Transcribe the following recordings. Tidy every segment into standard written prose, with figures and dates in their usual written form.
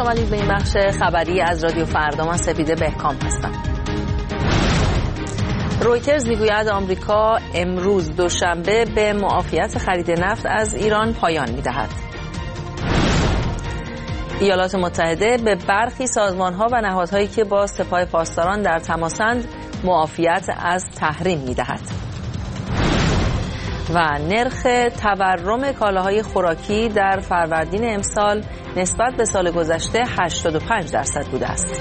آمدید به این بخش خبری از رادیو فردا. من سپیده بهکام هستم. رویترز میگوید آمریکا امروز دوشنبه به معافیت خرید نفت از ایران پایان میدهد. ایالات متحده به برخی سازمان‌ها و نهادهایی که با سپاه پاسداران در تماسند معافیت از تحریم میدهد. و نرخ تورم کالاهای خوراکی در فروردین امسال نسبت به سال گذشته 85% بوده است.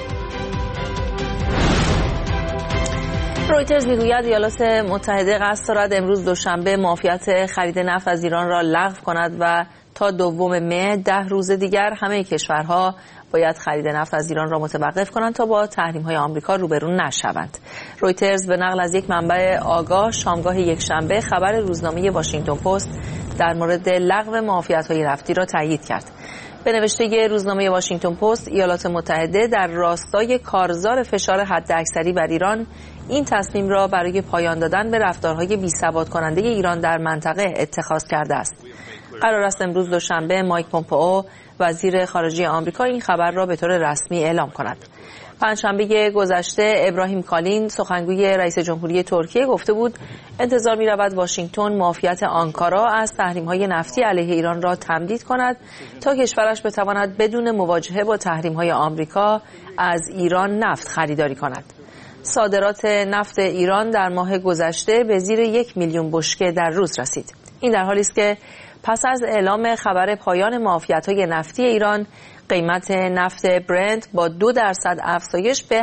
رویترز میگوید ایالات متحده قصد دارد امروز دوشنبه معافیت خرید نفت از ایران را لغو کند و تا 2 مه 10 روز دیگر همه کشورها باید خرید نفت از ایران را متوقف کنند تا با تحریم‌های آمریکا روبرو نشوند. رویترز به نقل از یک منبع آگاه شامگاه یکشنبه خبر روزنامه واشنگتن پست در مورد لغو معافیت‌های نفتی را تایید کرد. به نوشته روزنامه واشنگتن پست، ایالات متحده در راستای کارزار فشار حداکثری بر ایران این تصمیم را برای پایان دادن به رفتارهای بی‌ثبات کننده ایران در منطقه اتخاذ کرده است. قرار است امروز دوشنبه مایک پومپئو وزیر خارجه آمریکا این خبر را به طور رسمی اعلام کند. پنجشنبه گذشته ابراهیم کالین سخنگوی رئیس جمهوری ترکیه گفته بود انتظار می‌رود واشنگتن معافیت آنکارا از تحریم‌های نفتی علیه ایران را تمدید کند تا کشورش بتواند بدون مواجهه با تحریم‌های آمریکا از ایران نفت خریداری کند. صادرات نفت ایران در ماه گذشته به زیر 1 میلیون بشکه در روز رسید. این در حالی است که پس از اعلام خبر پایان معافیت‌های نفتی ایران، قیمت نفت برنت با 2% افزایش به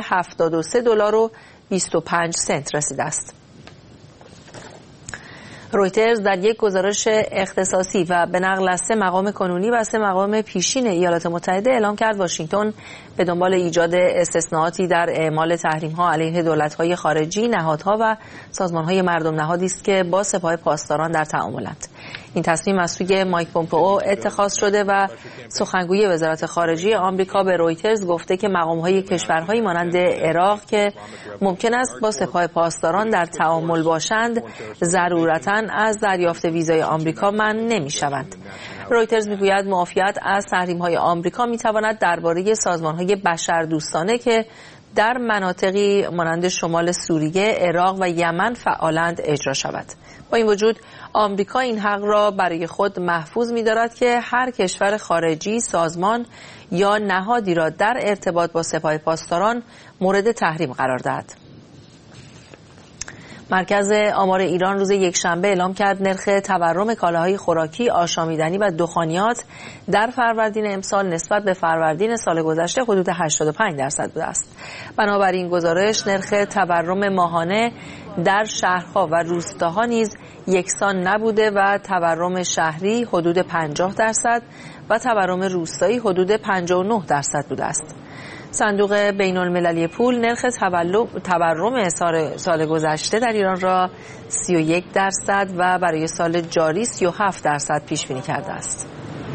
$73.25 رسیده است. رویترز در یک گزارش اختصاصی و به نقل از 3 مقام کنونی و 3 مقام پیشین ایالات متحده اعلام کرد واشنگتن به دنبال ایجاد استثناءاتی در اعمال تحریم‌ها علیه دولت‌های خارجی، نهادها و سازمان‌های مردم نهادی است که با سپاه پاسداران در تعاملند. این تصمیم از سوی مایک پومپئو اتخاذ شده و سخنگوی وزارت خارجه آمریکا به رویترز گفته که مقام‌های کشورهایی مانند عراق که ممکن است با سپاه پاسداران در تعامل باشند ضرورتاً از دریافت ویزای آمریکا منع نمی‌شوند. رویترز میگوید معافیت از تحریم‌های آمریکا می‌تواند درباره سازمان‌های بشردوستانه که در مناطقی مانند شمال سوریه، عراق و یمن فعالند اجرا شود. با این وجود آمریکا این حق را برای خود محفوظ می‌دارد که هر کشور خارجی سازمان یا نهادی را در ارتباط با سپاه پاسداران مورد تحریم قرار دهد. مرکز آمار ایران روز یکشنبه اعلام کرد نرخ تورم کالاهای خوراکی، آشامیدنی و دخانیات در فروردین امسال نسبت به فروردین سال گذشته حدود 85% بوده است. بنابراین گزارش نرخ تورم ماهانه در شهرها و روستاها نیز یکسان نبوده و تورم شهری حدود 50% و تورم روستایی حدود 59% بوده است. صندوق بین المللی پول نرخ تورم سال گذشته در ایران را 31% و برای سال جاری 37% پیش بینی کرده است.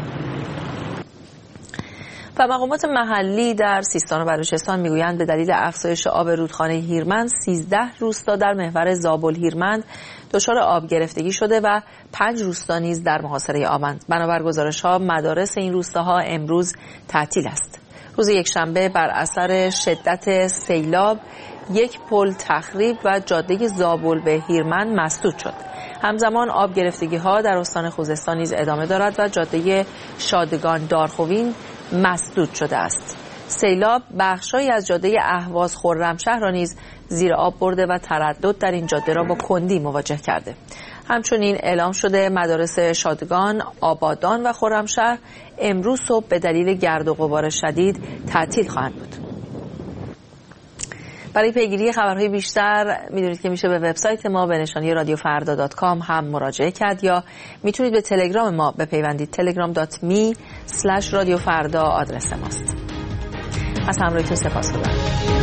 و مقامات محلی در سیستان و بلوچستان میگویند به دلیل افزایش آب رودخانه هیرمند 13 روستا در محور زابل هیرمند دچار آب گرفتگی شده و 5 روستا نیز در محاصره آبند. بنابر گزارش‌ها مدارس این روستاها امروز تعطیل است. روز یکشنبه بر اثر شدت سیلاب یک پل تخریب و جاده زابل به هیرمند مسدود شد. همزمان آب گرفتگی‌ها در استان خوزستان نیز ادامه دارد و جاده شادگان دارخوین مسدود شده است. سیلاب بخش‌هایی از جاده اهواز خرمشهر را نیز زیر آب برده و تردد در این جاده را با کندی مواجه کرده. همچنین اعلام شده مدارس شادگان، آبادان و خرمشهر امروز صبح به دلیل گرد و غبار شدید تعطیل خواهند بود. برای پیگیری خبرهای بیشتر میدونید که میشه به وبسایت ما به نشانی radioffarda.com هم مراجعه کرد یا میتونید به تلگرام ما بپیوندید. telegram.me/radiofarda آدرس ماست. از همراهیتون سپاسگزارم.